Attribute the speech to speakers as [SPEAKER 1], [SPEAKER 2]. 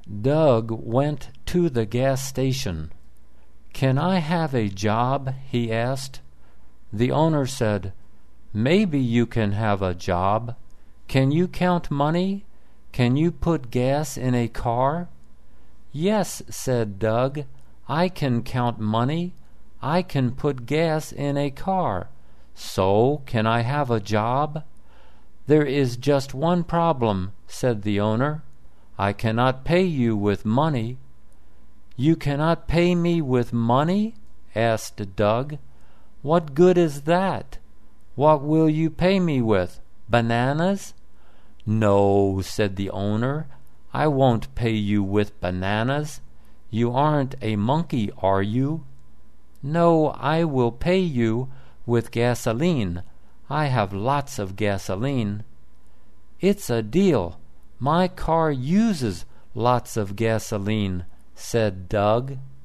[SPEAKER 1] Doug went to the gas station. "Can I have a job?" he asked. The owner said, "Maybe you can have a job. Can you count money? Can you put gas in a car?" "Yes," said Doug, "I can count money. I can put gas in a car. So, can I have a job?" "There is just one problem," said the owner. "I cannot pay you with money." "You cannot pay me with money?" asked Doug. "What good is that? What will you pay me with? Bananas?" "No," said the owner, "I won't pay you with bananas. You aren't a monkey, are you?" "No, I will pay you with gasoline. I have lots of gasoline." "It's a deal. My car uses lots of gasoline," said Doug.